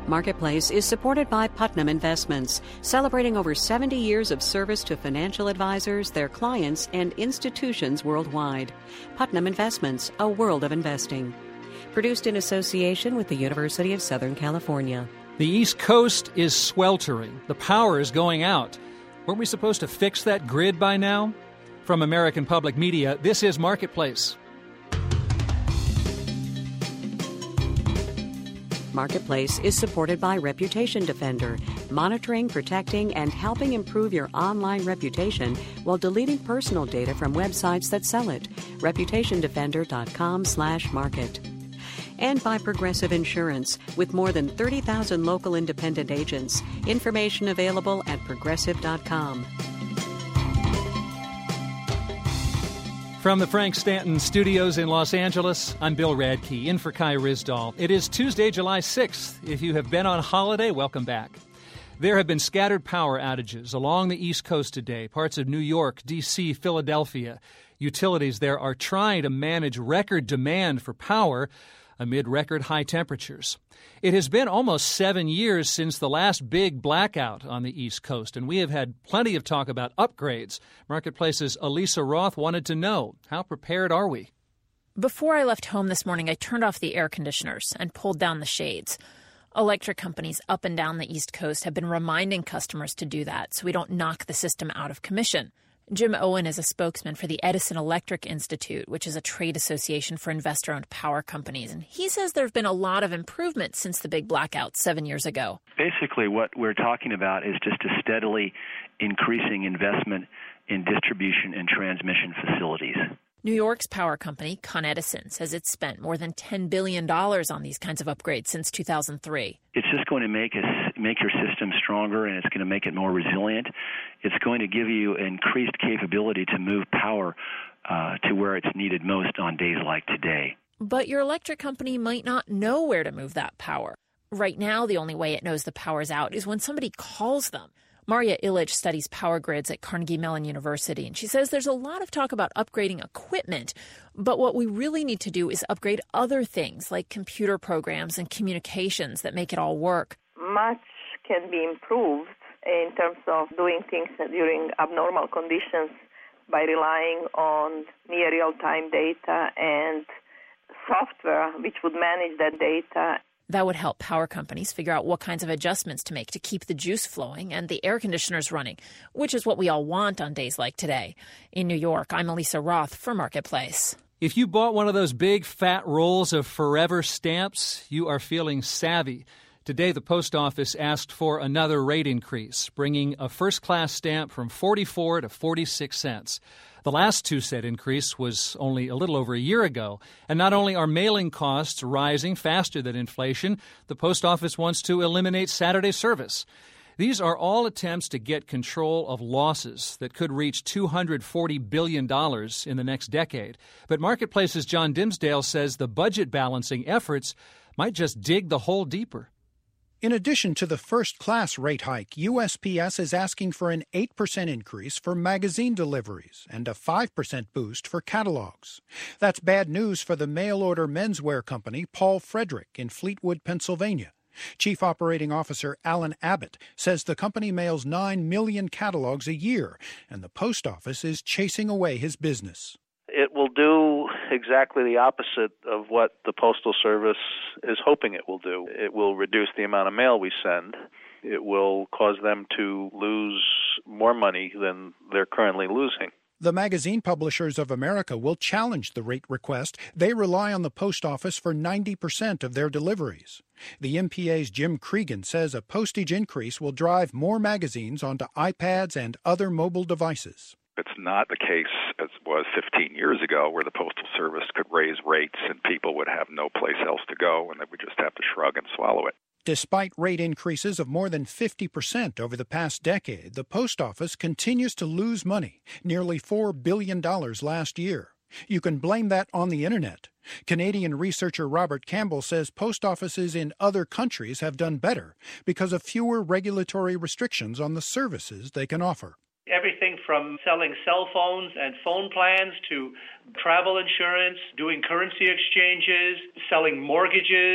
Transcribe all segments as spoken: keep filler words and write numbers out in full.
Marketplace is supported by Putnam Investments, celebrating over seventy years of service to financial advisors, their clients, and institutions worldwide. Putnam Investments, a world of investing. Produced in association with the University of Southern California. The East Coast is sweltering. The power is going out. Weren't we supposed to fix that grid by now? From American Public Media, this is Marketplace. Marketplace is supported by Reputation Defender, monitoring, protecting, and helping improve your online reputation while deleting personal data from websites that sell it. reputation defender dot com slash market. And by Progressive Insurance, with more than thirty thousand local independent agents. Information available at progressive dot com. From the Frank Stanton Studios in Los Angeles, I'm Bill Radke, in for Kai Ryssdal. It is Tuesday, July sixth. If you have been on holiday, welcome back. There have been scattered power outages along the East Coast today, parts of New York, D C, Philadelphia. Utilities there are trying to manage record demand for power amid record high temperatures. It has been almost seven years since the last big blackout on the East Coast, and we have had plenty of talk about upgrades. Marketplace's Elisa Roth wanted to know, how prepared are we? Before I left home this morning, I turned off the air conditioners and pulled down the shades. Electric companies up and down the East Coast have been reminding customers to do that so we don't knock the system out of commission. Jim Owen is a spokesman for the Edison Electric Institute, which is a trade association for investor-owned power companies. And he says there have been a lot of improvement since the big blackout seven years ago. Basically, what we're talking about is just a steadily increasing investment in distribution and transmission facilities. New York's power company, Con Edison, says it's spent more than ten billion dollars on these kinds of upgrades since two thousand three. It's just going to make us make your system stronger, and it's going to make it more resilient. It's going to give you increased capability to move power uh, to where it's needed most on days like today. But your electric company might not know where to move that power. Right now, the only way it knows the power's out is when somebody calls them. Maria Illich studies power grids at Carnegie Mellon University, and she says there's a lot of talk about upgrading equipment, but what we really need to do is upgrade other things like computer programs and communications that make it all work. Much can be improved in terms of doing things during abnormal conditions by relying on near real-time data and software which would manage that data. That would help power companies figure out what kinds of adjustments to make to keep the juice flowing and the air conditioners running, which is what we all want on days like today. In New York, I'm Elisa Roth for Marketplace. If you bought one of those big fat rolls of Forever stamps, you are feeling savvy. Today, the post office asked for another rate increase, bringing a first-class stamp from forty-four to forty-six cents. The last two-cent increase was only a little over a year ago. And not only are mailing costs rising faster than inflation, the post office wants to eliminate Saturday service. These are all attempts to get control of losses that could reach two hundred forty billion dollars in the next decade. But Marketplace's John Dimsdale says the budget balancing efforts might just dig the hole deeper. In addition to the first-class rate hike, U S P S is asking for an eight percent increase for magazine deliveries and a five percent boost for catalogs. That's bad news for the mail-order menswear company Paul Frederick in Fleetwood, Pennsylvania. Chief Operating Officer Alan Abbott says the company mails nine million catalogs a year, and the post office is chasing away his business. It will do exactly the opposite of what the Postal Service is hoping it will do. It will reduce the amount of mail we send. It will cause them to lose more money than they're currently losing. The Magazine Publishers of America will challenge the rate request. They rely on the post office for ninety percent of their deliveries. The M P A's Jim Cregan says a postage increase will drive more magazines onto iPads and other mobile devices. It's not the case as was fifteen years ago where the Postal Service could raise rates and people would have no place else to go and they would just have to shrug and swallow it. Despite rate increases of more than fifty percent over the past decade, the post office continues to lose money, nearly four billion dollars last year. You can blame that on the Internet. Canadian researcher Robert Campbell says post offices in other countries have done better because of fewer regulatory restrictions on the services they can offer. Everything from selling cell phones and phone plans to travel insurance, doing currency exchanges, selling mortgages.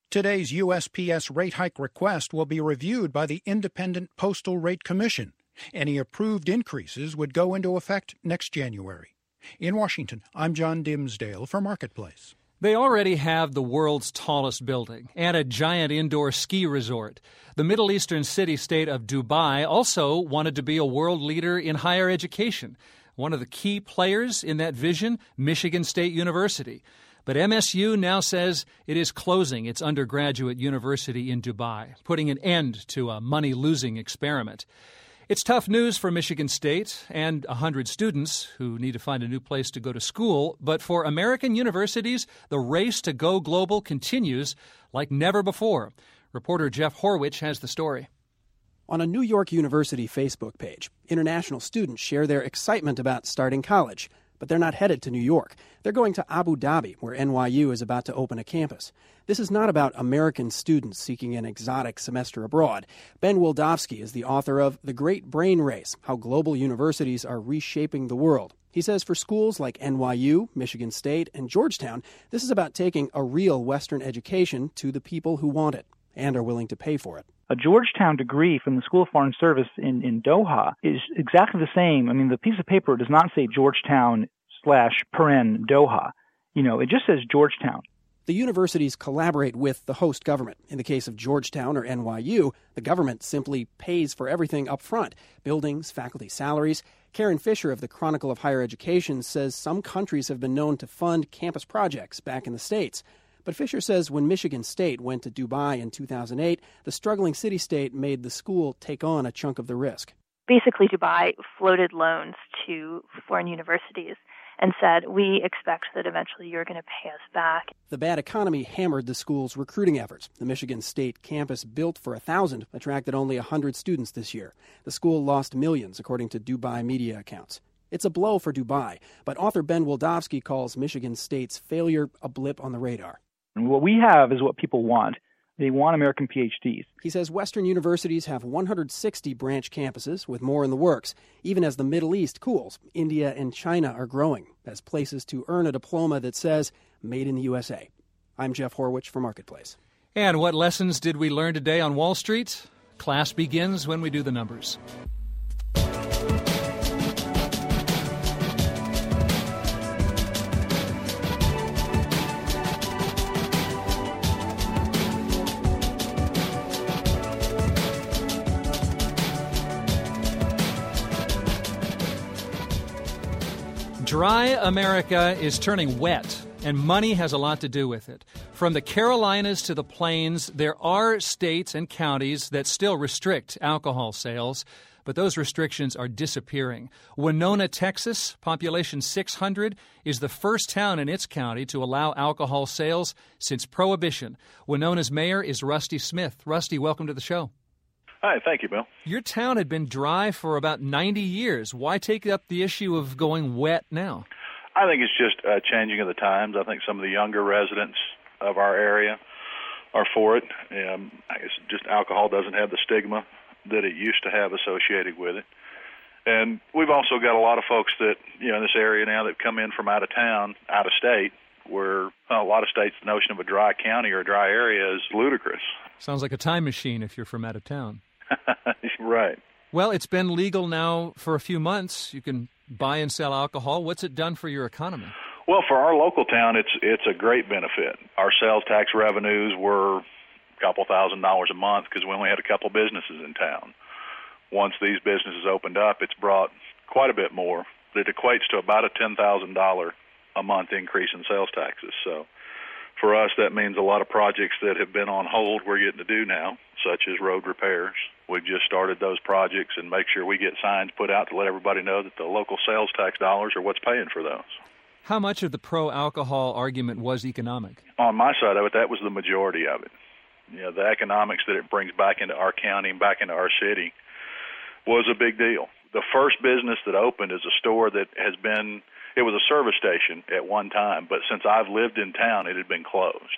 Today's U S P S rate hike request will be reviewed by the Independent Postal Rate Commission. Any approved increases would go into effect next January. In Washington, I'm John Dimsdale for Marketplace. They already have the world's tallest building and a giant indoor ski resort. The Middle Eastern city-state of Dubai also wanted to be a world leader in higher education. One of the key players in that vision, Michigan State University. But M S U now says it is closing its undergraduate university in Dubai, putting an end to a money-losing experiment. It's tough news for Michigan State and one hundred students who need to find a new place to go to school. But for American universities, the race to go global continues like never before. Reporter Jeff Horwich has the story. On a New York University Facebook page, international students share their excitement about starting college. But they're not headed to New York. They're going to Abu Dhabi, where N Y U is about to open a campus. This is not about American students seeking an exotic semester abroad. Ben Wildavsky is the author of The Great Brain Race, How Global Universities Are Reshaping the World. He says for schools like N Y U, Michigan State, and Georgetown, this is about taking a real Western education to the people who want it and are willing to pay for it. A Georgetown degree from the School of Foreign Service in, in Doha is exactly the same. I mean, the piece of paper does not say Georgetown slash paren Doha. You know, it just says Georgetown. The universities collaborate with the host government. In the case of Georgetown or N Y U, the government simply pays for everything up front, buildings, faculty salaries. Karen Fisher of the Chronicle of Higher Education says some countries have been known to fund campus projects back in the States. But Fisher says when Michigan State went to Dubai in two thousand eight, the struggling city-state made the school take on a chunk of the risk. Basically, Dubai floated loans to foreign universities and said, we expect that eventually you're going to pay us back. The bad economy hammered the school's recruiting efforts. The Michigan State campus, built for one thousand, attracted only one hundred students this year. The school lost millions, according to Dubai media accounts. It's a blow for Dubai, but author Ben Wildavsky calls Michigan State's failure a blip on the radar. And what we have is what people want. They want American P H Ds. He says Western universities have one hundred sixty branch campuses, with more in the works. Even as the Middle East cools, India and China are growing as places to earn a diploma that says Made in the U S A. I'm Jeff Horwich for Marketplace. And what lessons did we learn today on Wall Street? Class begins when we do the numbers. Dry America is turning wet, and money has a lot to do with it. From the Carolinas to the Plains, there are states and counties that still restrict alcohol sales, but those restrictions are disappearing. Winona, Texas, population six hundred, is the first town in its county to allow alcohol sales since Prohibition. Winona's mayor is Rusty Smith. Rusty, welcome to the show. Hi, thank you, Bill. Your town had been dry for about ninety years. Why take up the issue of going wet now? I think it's just a changing of the times. I think some of the younger residents of our area are for it. Um, I guess just alcohol doesn't have the stigma that it used to have associated with it. And we've also got a lot of folks that, you know, in this area now that come in from out of town, out of state, where a lot of states the notion of a dry county or a dry area is ludicrous. Sounds like a time machine if you're from out of town. Right. Well, it's been legal now for a few months. You can buy and sell alcohol. What's it done for your economy? Well, for our local town, it's it's a great benefit. Our sales tax revenues were a couple thousand dollars a month because we only had a couple businesses in town. Once these businesses opened up, it's brought quite a bit more. It equates to about a ten thousand dollars a month increase in sales taxes. So for us, that means a lot of projects that have been on hold we're getting to do now, such as road repairs. We've just started those projects and make sure we get signs put out to let everybody know that the local sales tax dollars are what's paying for those. How much of the pro-alcohol argument was economic? On my side of it, that was the majority of it. You know, the economics that it brings back into our county and back into our city was a big deal. The first business that opened is a store that has been, it was a service station at one time, but since I've lived in town, it had been closed.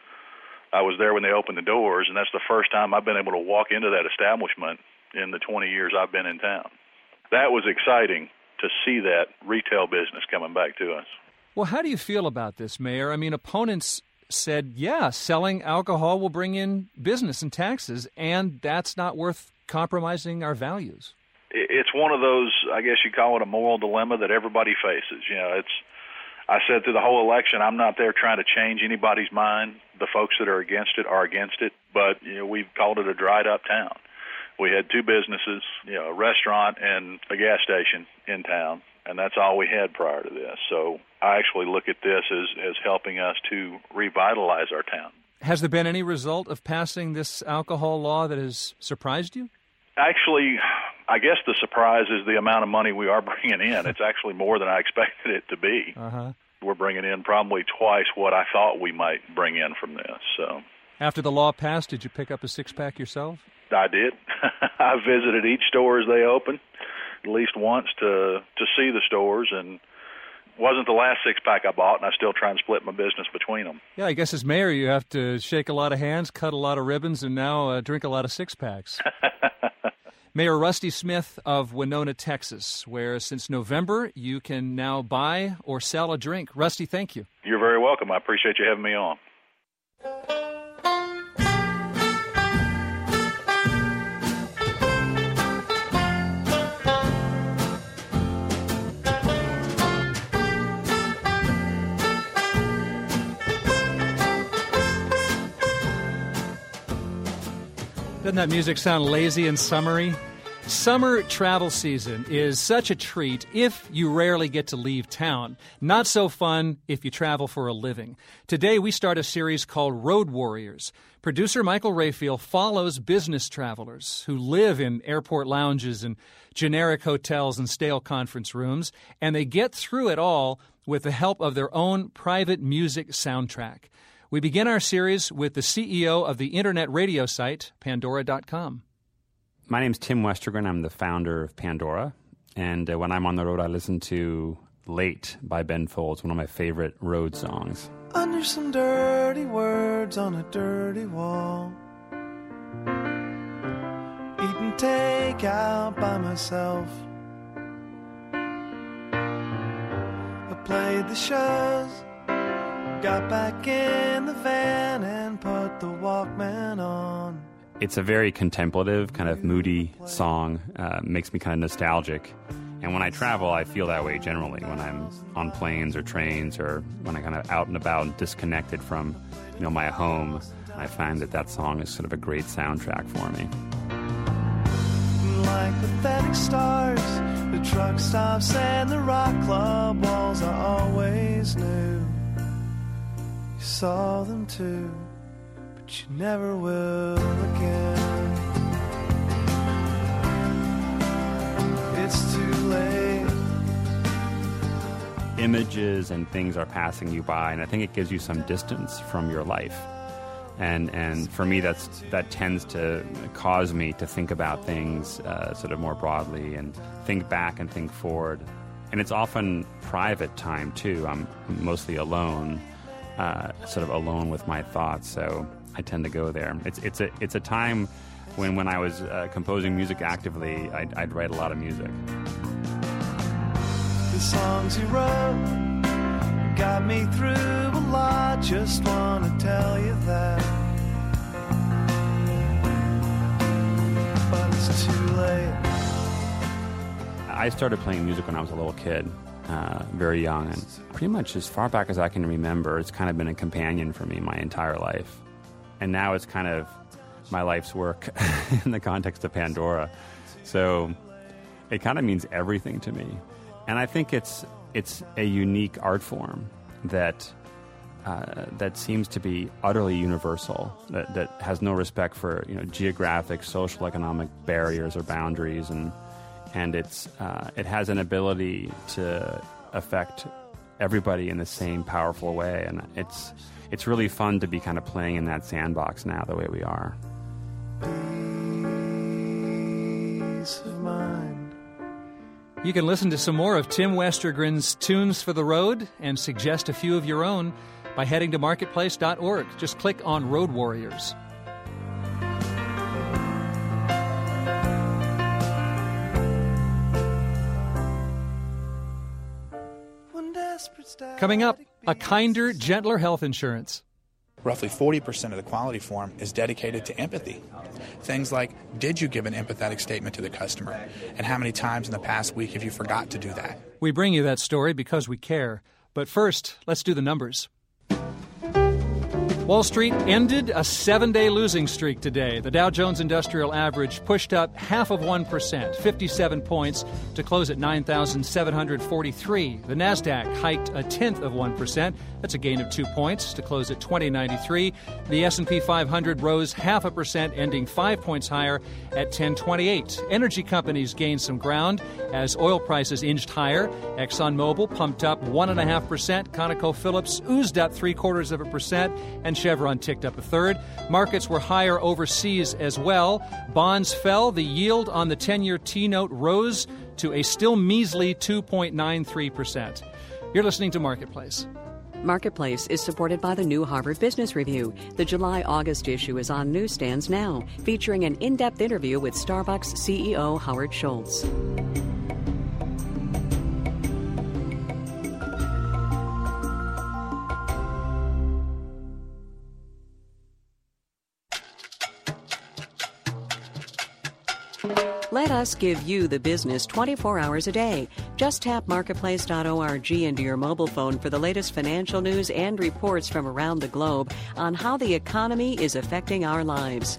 I was there when they opened the doors, and that's the first time I've been able to walk into that establishment in the twenty years I've been in town. That was exciting to see that retail business coming back to us. Well, how do you feel about this, Mayor? I mean, opponents said, yeah, selling alcohol will bring in business and taxes, and that's not worth compromising our values. It's one of those, I guess you call it a moral dilemma that everybody faces. You know, it's, I said through the whole election, I'm not there trying to change anybody's mind. The folks that are against it are against it, but, you know, we've called it a dried up town. We had two businesses, you know, a restaurant and a gas station in town, and that's all we had prior to this. So I actually look at this as, as helping us to revitalize our town. Has there been any result of passing this alcohol law that has surprised you? Actually, I guess the surprise is the amount of money we are bringing in. It's actually more than I expected it to be. Uh-huh. We're bringing in probably twice what I thought we might bring in from this. So, after the law passed, did you pick up a six-pack yourself? I did. I visited each store as they opened at least once to to see the stores, and wasn't the last six-pack I bought, and I still try and split my business between them. Yeah, I guess as mayor you have to shake a lot of hands, cut a lot of ribbons, and now uh, drink a lot of six-packs. Mayor Rusty Smith of Winona, Texas, where since November you can now buy or sell a drink. Rusty, thank you. You're very welcome. I appreciate you having me on. Doesn't that music sound lazy and summery? Summer travel season is such a treat if you rarely get to leave town. Not so fun if you travel for a living. Today we start a series called Road Warriors. Producer Michael Rayfield follows business travelers who live in airport lounges and generic hotels and stale conference rooms, and they get through it all with the help of their own private music soundtrack. We begin our series with the C E O of the internet radio site, Pandora dot com. My name's Tim Westergren. I'm the founder of Pandora. And uh, when I'm on the road, I listen to Late by Ben Folds, one of my favorite road songs. Under some dirty words on a dirty wall, eating takeout by myself. I played the shows, got back in the van and put the Walkman on. It's a very contemplative, kind of moody song. Uh, makes me kind of nostalgic. And when I travel, I feel that way generally. When I'm on planes or trains, or when I'm kind of out and about and disconnected from, you know, my home, I find that that song is sort of a great soundtrack for me. Like pathetic stars, the truck stops and the rock club walls I always knew. You saw them too, but you never will again. It's too late. Images and things are passing you by, and I think it gives you some distance from your life. And and for me, that's that tends to cause me to think about things uh, sort of more broadly and think back and think forward. And it's often private time, too. I'm mostly alone, uh, sort of alone with my thoughts, so I tend to go there. It's it's a it's a time when when I was uh, composing music actively, I'd, I'd write a lot of music. The songs you wrote got me through a lot, just want to tell you that. But it's too late. I started playing music when I was a little kid, uh, very young, and pretty much as far back as I can remember, it's kind of been a companion for me my entire life. And now it's kind of my life's work in the context of Pandora. So it kind of means everything to me. And I think it's it's a unique art form that uh, that seems to be utterly universal, that, that has no respect for, you know, geographic, social, economic barriers or boundaries, and and it's uh, it has an ability to affect everybody in the same powerful way, and it's it's really fun to be kind of playing in that sandbox now the way we are. Peace of mind. You can listen to some more of Tim Westergren's Tunes for the Road and suggest a few of your own by heading to marketplace dot org. Just click on Road Warriors. Coming up, a kinder, gentler health insurance. Roughly forty percent of the quality form is dedicated to empathy. Things like, did you give an empathetic statement to the customer? And how many times in the past week have you forgot to do that? We bring you that story because we care. But first, let's do the numbers. Wall Street ended a seven-day losing streak today. The Dow Jones Industrial Average pushed up half of one percent, fifty-seven points, to close at nine thousand seven hundred forty-three. The Nasdaq hiked a tenth of one percent. That's a gain of two points to close at twenty ninety-three. The S and P five hundred rose half a percent, ending five points higher at ten twenty-eight. Energy companies gained some ground as oil prices inched higher. ExxonMobil pumped up one point five percent. ConocoPhillips oozed up three quarters of a percent. And Chevron ticked up a third. Markets were higher overseas as well. Bonds fell. The yield on the ten-year T-note rose to a still measly two point nine three percent. You're listening to Marketplace. Marketplace is supported by the new Harvard Business Review. The July-August issue is on newsstands now, featuring an in-depth interview with Starbucks C E O Howard Schultz. Let us give you the business twenty-four hours a day. Just tap marketplace dot org into your mobile phone for the latest financial news and reports from around the globe on how the economy is affecting our lives.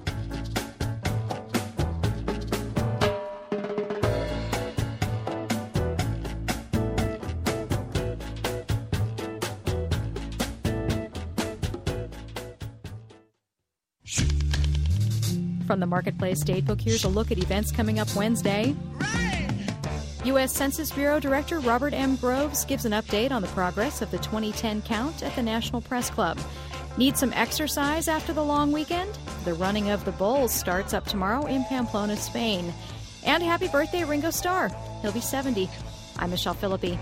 From the Marketplace Datebook, here's a look at events coming up Wednesday. U S Census Bureau Director Robert M. Groves gives an update on the progress of the twenty ten count at the National Press Club. Need some exercise after the long weekend? The running of the bulls starts up tomorrow in Pamplona, Spain. And happy birthday, Ringo Starr. He'll be seventy. I'm Michelle Philippi.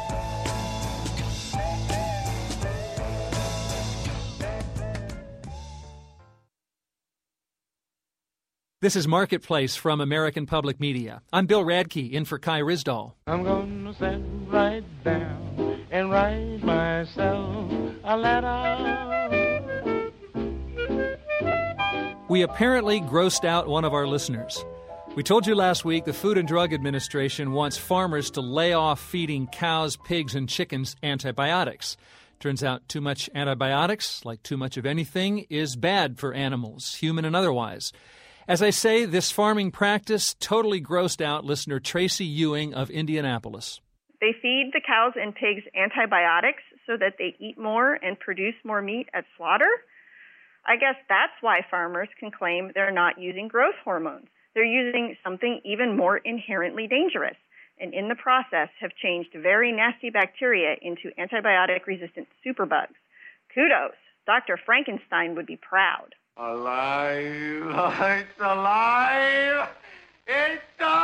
This is Marketplace from American Public Media. I'm Bill Radke, in for Kai Risdall. I'm going to sit right down and write myself a letter. We apparently grossed out one of our listeners. We told you last week the Food and Drug Administration wants farmers to lay off feeding cows, pigs, and chickens antibiotics. Turns out too much antibiotics, like too much of anything, is bad for animals, human and otherwise. As I say, this farming practice totally grossed out listener Tracy Ewing of Indianapolis. They feed the cows and pigs antibiotics so that they eat more and produce more meat at slaughter. I guess that's why farmers can claim they're not using growth hormones. They're using something even more inherently dangerous, and in the process have changed very nasty bacteria into antibiotic-resistant superbugs. Kudos. Doctor Frankenstein would be proud. Alive! It's alive! It's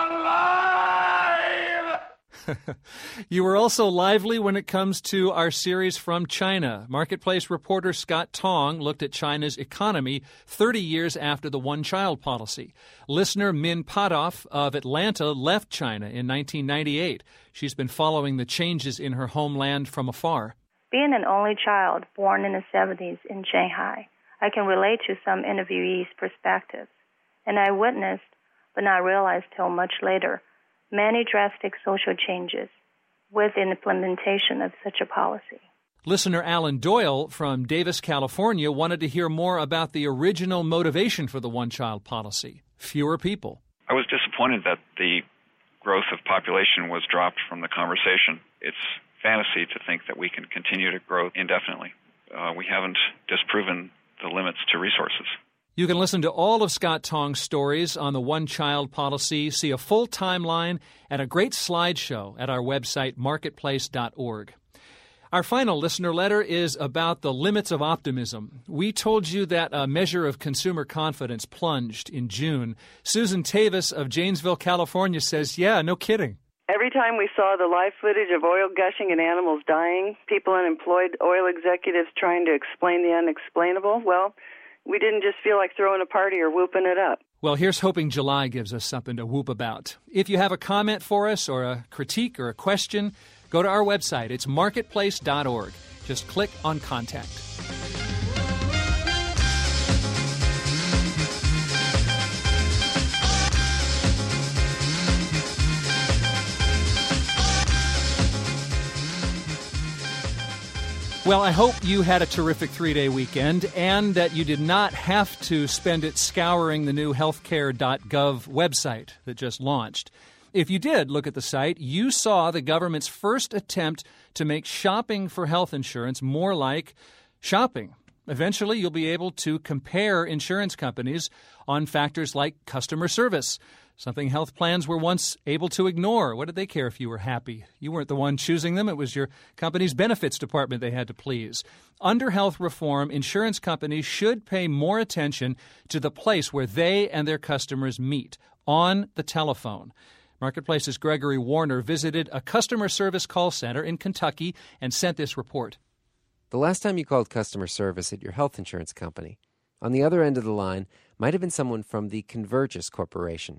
alive! You were also lively when it comes to our series from China. Marketplace reporter Scott Tong looked at China's economy thirty years after the one-child policy. Listener Min Padoff of Atlanta left China in nineteen ninety-eight. She's been following the changes in her homeland from afar. Being an only child born in the seventies in Shanghai, I can relate to some interviewees' perspectives, and I witnessed, but not realized till much later, many drastic social changes with the implementation of such a policy. Listener Alan Doyle from Davis, California, wanted to hear more about the original motivation for the one-child policy: fewer people. I was disappointed that the growth of population was dropped from the conversation. It's fantasy to think that we can continue to grow indefinitely. Uh, we haven't disproven the limits to resources. You can listen to all of Scott Tong's stories on the one-child policy, see a full timeline, and a great slideshow at our website, marketplace dot org. Our final listener letter is about the limits of optimism. We told you that a measure of consumer confidence plunged in June. Susan Tavis of Janesville, California says, yeah, no kidding. Every time we saw the live footage of oil gushing and animals dying, people unemployed, oil executives trying to explain the unexplainable, well, we didn't just feel like throwing a party or whooping it up. Well, here's hoping July gives us something to whoop about. If you have a comment for us or a critique or a question, go to our website. It's marketplace dot org. Just click on Contact. Well, I hope you had a terrific three-day weekend and that you did not have to spend it scouring the new healthcare dot gov website that just launched. If you did look at the site, you saw the government's first attempt to make shopping for health insurance more like shopping. Eventually, you'll be able to compare insurance companies on factors like customer service, something health plans were once able to ignore. What did they care if you were happy? You weren't the one choosing them. It was your company's benefits department they had to please. Under health reform, insurance companies should pay more attention to the place where they and their customers meet, on the telephone. Marketplace's Gregory Warner visited a customer service call center in Kentucky and sent this report. The last time you called customer service at your health insurance company, on the other end of the line might have been someone from the Convergys Corporation.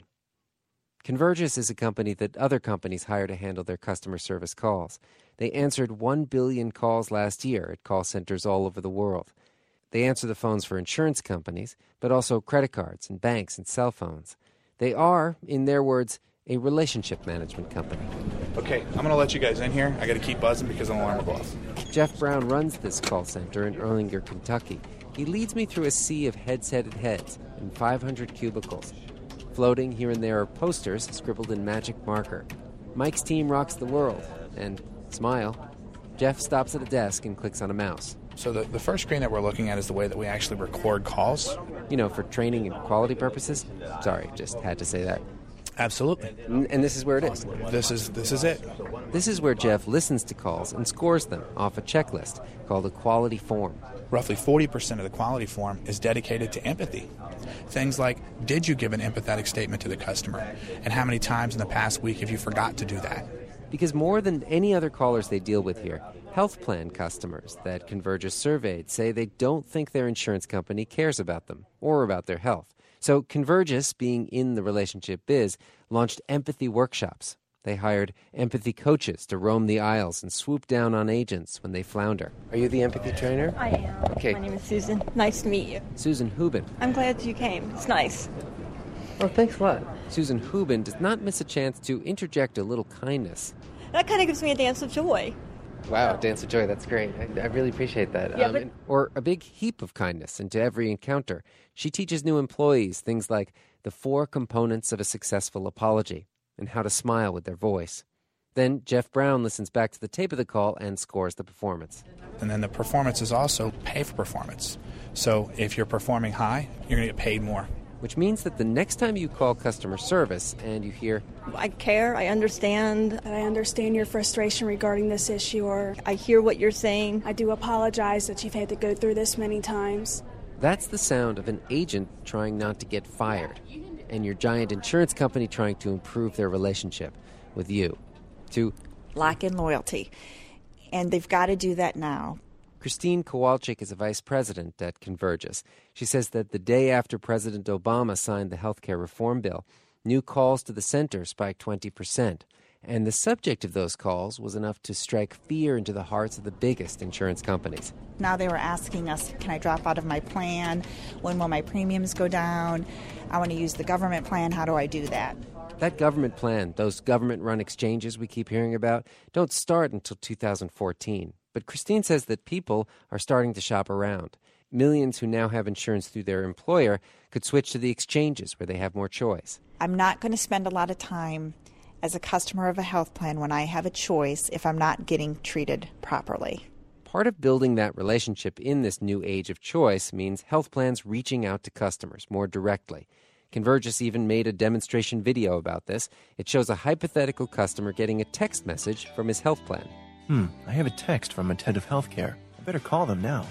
Convergys is a company that other companies hire to handle their customer service calls. They answered one billion calls last year at call centers all over the world. They answer the phones for insurance companies, but also credit cards and banks and cell phones. They are, in their words, a relationship management company. Okay, I'm going to let you guys in here. I got to keep buzzing because an alarm will go off. Jeff Brown runs this call center in Erlanger, Kentucky. He leads me through a sea of heads-headed heads and five hundred cubicles. Floating here and there are posters scribbled in magic marker. Mike's team rocks the world. And, smile, Jeff stops at a desk and clicks on a mouse. So the, the first screen that we're looking at is the way that we actually record calls. You know, for training and quality purposes? Sorry, just had to say that. Absolutely. And this is where it is. This is this is it. This is where Jeff listens to calls and scores them off a checklist called a quality form. Roughly forty percent of the quality form is dedicated to empathy. Things like, did you give an empathetic statement to the customer? And how many times in the past week have you forgot to do that? Because more than any other callers they deal with here, health plan customers that Convergys surveyed say they don't think their insurance company cares about them or about their health. So Convergys, being in the relationship biz, launched empathy workshops. They hired empathy coaches to roam the aisles and swoop down on agents when they flounder. Are you the empathy trainer? I am. Okay. My name is Susan. Nice to meet you. Susan Hubin. I'm glad you came. It's nice. Oh, thanks a lot. Susan Hubin does not miss a chance to interject a little kindness. That kind of gives me a dance of joy. Wow, dance of joy, that's great. I, I really appreciate that. Yeah, um, but... and, or a big heap of kindness into every encounter. She teaches new employees things like the four components of a successful apology and how to smile with their voice. Then Jeff Brown listens back to the tape of the call and scores the performance. And then the performance is also pay for performance. So if you're performing high, you're going to get paid more. Which means that the next time you call customer service and you hear, I care, I understand. I understand your frustration regarding this issue, or I hear what you're saying. I do apologize that you've had to go through this many times. That's the sound of an agent trying not to get fired, and your giant insurance company trying to improve their relationship with you. To lacking loyalty. And they've got to do that now. Christine Kowalczyk is a vice president at Convergys. She says that the day after President Obama signed the health care reform bill, new calls to the center spiked twenty percent. And the subject of those calls was enough to strike fear into the hearts of the biggest insurance companies. Now they were asking us, can I drop out of my plan? When will my premiums go down? I want to use the government plan. How do I do that? That government plan, those government-run exchanges we keep hearing about, don't start until two thousand fourteen. But Christine says that people are starting to shop around. Millions who now have insurance through their employer could switch to the exchanges where they have more choice. I'm not going to spend a lot of time as a customer of a health plan when I have a choice if I'm not getting treated properly. Part of building that relationship in this new age of choice means health plans reaching out to customers more directly. Convergys even made a demonstration video about this. It shows a hypothetical customer getting a text message from his health plan. Hmm, I have a text from Attentive Healthcare. I better call them now.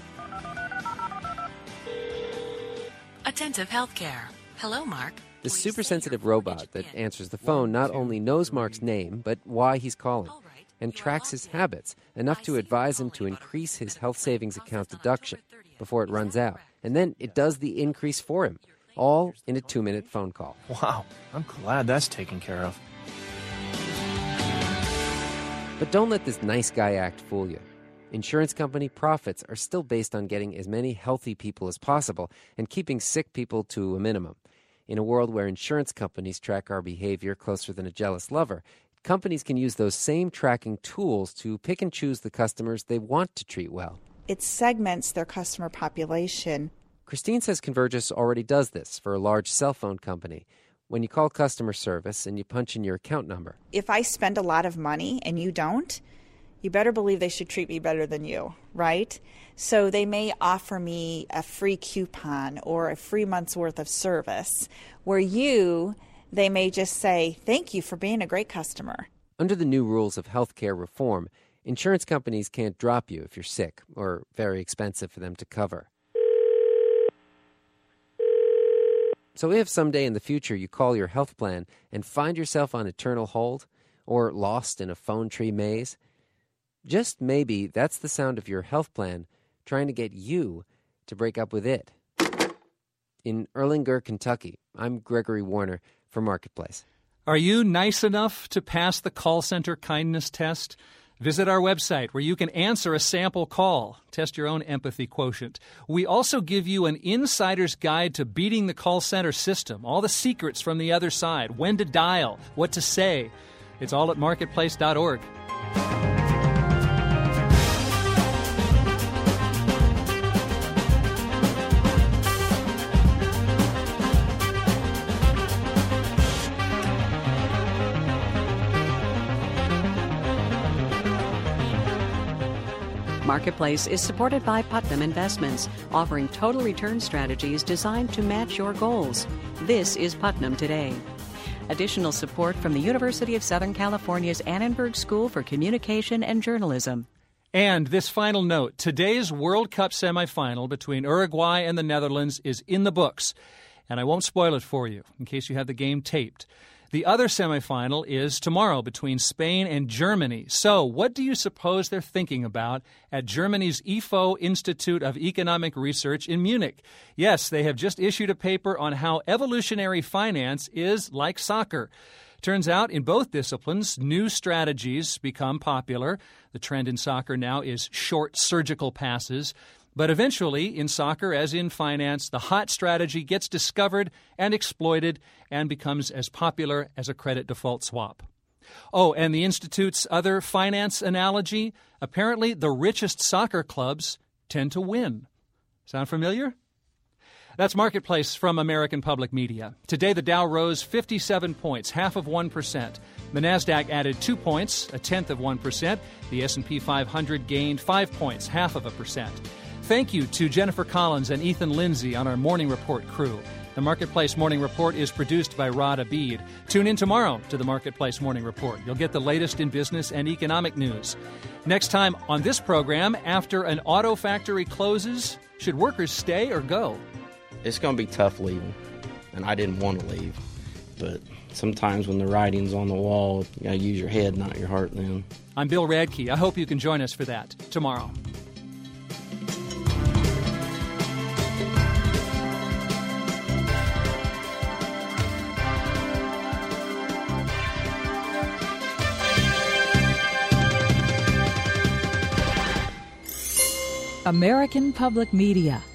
Attentive Healthcare. Hello, Mark. The super-sensitive robot that answers the phone not only knows Mark's name, but why he's calling, and tracks his habits, enough to advise him to increase his health savings account deduction before it runs out. And then it does the increase for him, all in a two-minute phone call. Wow, I'm glad that's taken care of. But don't let this nice guy act fool you. Insurance company profits are still based on getting as many healthy people as possible and keeping sick people to a minimum. In a world where insurance companies track our behavior closer than a jealous lover, it companies can use those same tracking tools to pick and choose the customers they want to treat well. It segments their customer population. Christine says Convergys already does this for a large cell phone company. When you call customer service and you punch in your account number. If I spend a lot of money and you don't, you better believe they should treat me better than you, right? So they may offer me a free coupon or a free month's worth of service, where you, they may just say, thank you for being a great customer. Under the new rules of healthcare reform, insurance companies can't drop you if you're sick or very expensive for them to cover. So if someday in the future you call your health plan and find yourself on eternal hold or lost in a phone tree maze, just maybe that's the sound of your health plan trying to get you to break up with it. In Erlanger, Kentucky, I'm Gregory Warner for Marketplace. Are you nice enough to pass the call center kindness test? Visit our website where you can answer a sample call. Test your own empathy quotient. We also give you an insider's guide to beating the call center system, all the secrets from the other side, when to dial, what to say. It's all at marketplace dot org. Marketplace is supported by Putnam Investments, offering total return strategies designed to match your goals. This is Putnam Today. Additional support from the University of Southern California's Annenberg School for Communication and Journalism. And this final note, today's World Cup semifinal between Uruguay and the Netherlands is in the books. And I won't spoil it for you in case you have the game taped. The other semifinal is tomorrow between Spain and Germany. So what do you suppose they're thinking about at Germany's I F O Institute of Economic Research in Munich? Yes, they have just issued a paper on how evolutionary finance is like soccer. Turns out in both disciplines, new strategies become popular. The trend in soccer now is short surgical passes. But eventually, in soccer as in finance, the hot strategy gets discovered and exploited and becomes as popular as a credit default swap. Oh, and the Institute's other finance analogy, apparently the richest soccer clubs tend to win. Sound familiar? That's Marketplace from American Public Media. Today, the Dow rose fifty-seven points, half of one percent. The Nasdaq added two points, a tenth of one percent. The S and P five hundred gained five points, half of a percent. Thank you to Jennifer Collins and Ethan Lindsay on our Morning Report crew. The Marketplace Morning Report is produced by Rod Abid. Tune in tomorrow to the Marketplace Morning Report. You'll get the latest in business and economic news. Next time on this program, after an auto factory closes, should workers stay or go? It's going to be tough leaving, and I didn't want to leave. But sometimes when the writing's on the wall, you got to use your head, not your heart then. I'm Bill Radke. I hope you can join us for that tomorrow. American Public Media.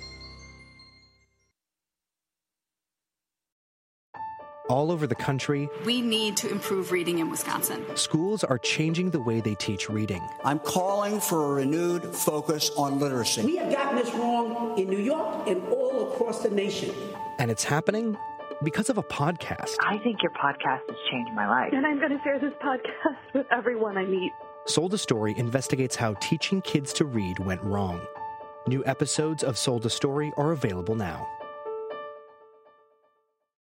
All over the country, we need to improve reading in Wisconsin. Schools are changing the way they teach reading. I'm calling for a renewed focus on literacy. We have gotten this wrong in New York and all across the nation. And it's happening because of a podcast. I think your podcast has changed my life. And I'm going to share this podcast with everyone I meet. Sold a Story investigates how teaching kids to read went wrong. New episodes of Sold a Story are available now.